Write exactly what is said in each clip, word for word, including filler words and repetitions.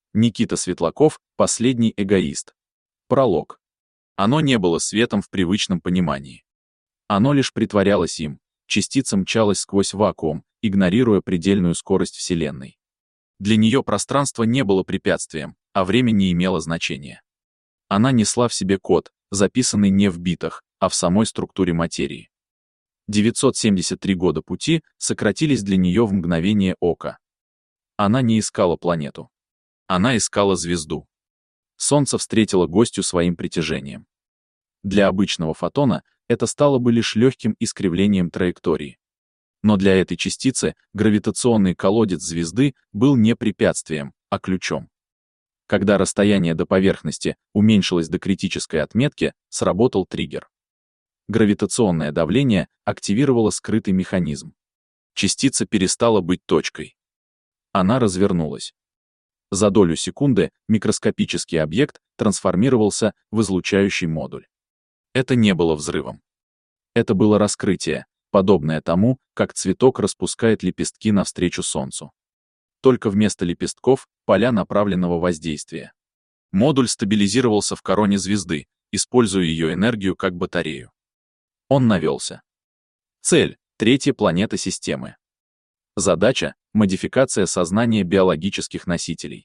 Никита Светлаков – последний эгоист. Пролог. Оно не было светом в привычном понимании. Оно лишь притворялось им, частица мчалась сквозь вакуум, игнорируя предельную скорость Вселенной. Для нее пространство не было препятствием, а время не имело значения. Она несла в себе код, записанный не в битах, а в самой структуре материи. девятьсот семьдесят три года пути сократились для нее в мгновение ока. Она не искала планету. Она искала звезду. Солнце встретило гостью своим притяжением. Для обычного фотона это стало бы лишь легким искривлением траектории. Но для этой частицы гравитационный колодец звезды был не препятствием, а ключом. Когда расстояние до поверхности уменьшилось до критической отметки, сработал триггер. Гравитационное давление активировало скрытый механизм. Частица перестала быть точкой. Она развернулась. За долю секунды микроскопический объект трансформировался в излучающий модуль. Это не было взрывом. Это было раскрытие, подобное тому, как цветок распускает лепестки навстречу солнцу. Только вместо лепестков — поля направленного воздействия. Модуль стабилизировался в короне звезды, используя ее энергию как батарею. Он навелся. Цель — третья планета системы. Задача — модификация сознания биологических носителей.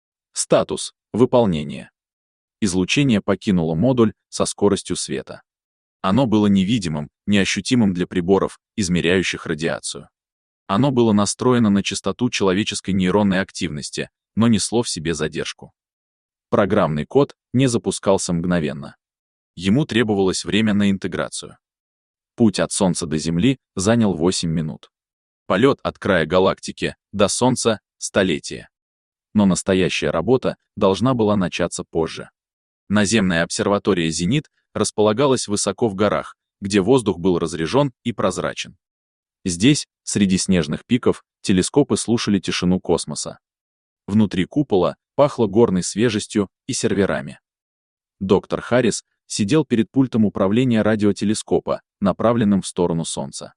Статус — выполнение. Излучение покинуло модуль со скоростью света. Оно было невидимым, неощутимым для приборов, измеряющих радиацию. Оно было настроено на частоту человеческой нейронной активности, но несло в себе задержку. Программный код не запускался мгновенно. Ему требовалось время на интеграцию. Путь от Солнца до Земли занял восемь минут. Полет от края галактики до Солнца — столетие. Но настоящая работа должна была начаться позже. Наземная обсерватория «Зенит» располагалась высоко в горах, где воздух был разрежен и прозрачен. Здесь, среди снежных пиков, телескопы слушали тишину космоса. Внутри купола пахло горной свежестью и серверами. Доктор Харрис сидел перед пультом управления радиотелескопа, направленным в сторону Солнца.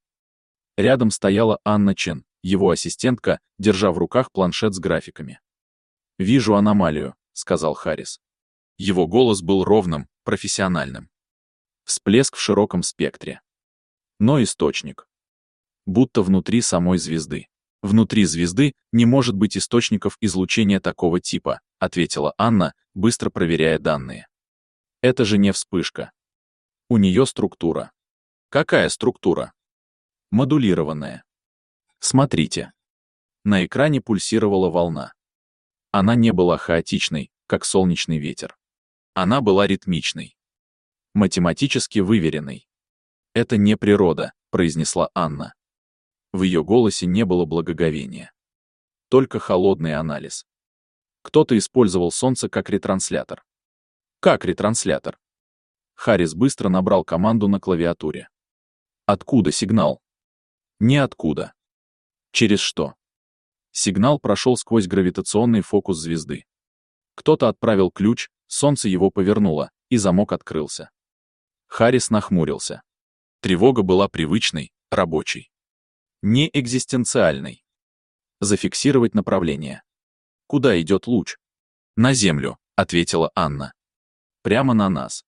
Рядом стояла Анна Чен, его ассистентка, держа в руках планшет с графиками. «Вижу аномалию», — сказал Харрис. Его голос был ровным, профессиональным. Всплеск в широком спектре. Но источник. Будто внутри самой звезды. «Внутри звезды не может быть источников излучения такого типа», — ответила Анна, быстро проверяя данные. «Это же не вспышка. У нее структура». «Какая структура?» «Модулированная. Смотрите». На экране пульсировала волна. Она не была хаотичной, как солнечный ветер. Она была ритмичной. Математически выверенной. «Это не природа», — произнесла Анна. В ее голосе не было благоговения. Только холодный анализ. Кто-то использовал Солнце как ретранслятор. Как ретранслятор? Харрис быстро набрал команду на клавиатуре. Откуда сигнал? Ниоткуда. Через что? Сигнал прошел сквозь гравитационный фокус звезды. Кто-то отправил ключ, Солнце его повернуло, и замок открылся. Харрис нахмурился. Тревога была привычной, рабочей. Не экзистенциальной. Зафиксировать направление. Куда идет луч? На Землю, ответила Анна. Прямо на нас.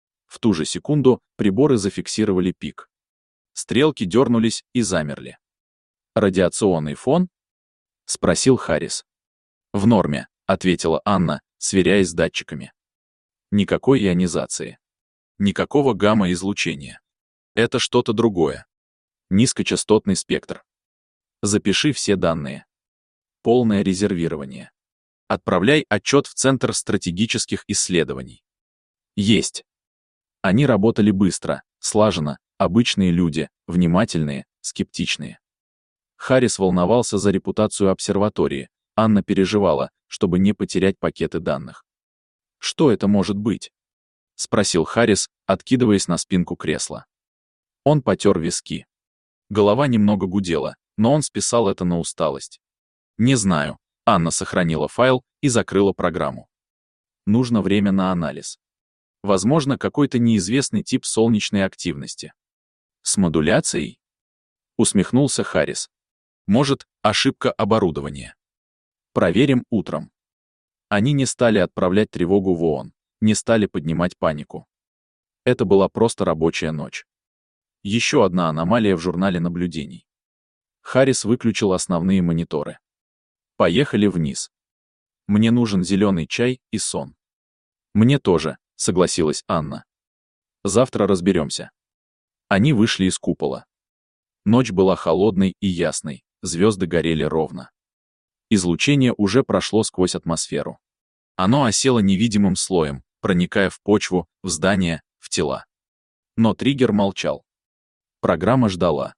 В ту же секунду приборы зафиксировали пик. Стрелки дернулись и замерли. Радиационный фон? Спросил Харрис. В норме, ответила Анна, сверяясь с датчиками. Никакой ионизации. Никакого гамма-излучения. Это что-то другое. Низкочастотный спектр. Запиши все данные. Полное резервирование. Отправляй отчет в Центр стратегических исследований. Есть. Они работали быстро, слаженно, обычные люди, внимательные, скептичные. Харрис волновался за репутацию обсерватории, Анна переживала, чтобы не потерять пакеты данных. «Что это может быть?» — спросил Харрис, откидываясь на спинку кресла. Он потер виски. Голова немного гудела, но он списал это на усталость. «Не знаю». Анна сохранила файл и закрыла программу. Нужно время на анализ. Возможно, какой-то неизвестный тип солнечной активности. С модуляцией? Усмехнулся Харрис. Может, ошибка оборудования. Проверим утром. Они не стали отправлять тревогу в ООН, не стали поднимать панику. Это была просто рабочая ночь. Еще одна аномалия в журнале наблюдений. Харрис выключил основные мониторы. Поехали вниз. Мне нужен зеленый чай и сон. Мне тоже, согласилась Анна. Завтра разберемся. Они вышли из купола. Ночь была холодной и ясной, звезды горели ровно. Излучение уже прошло сквозь атмосферу. Оно осело невидимым слоем, проникая в почву, в здания, в тела. Но триггер молчал. Программа ждала.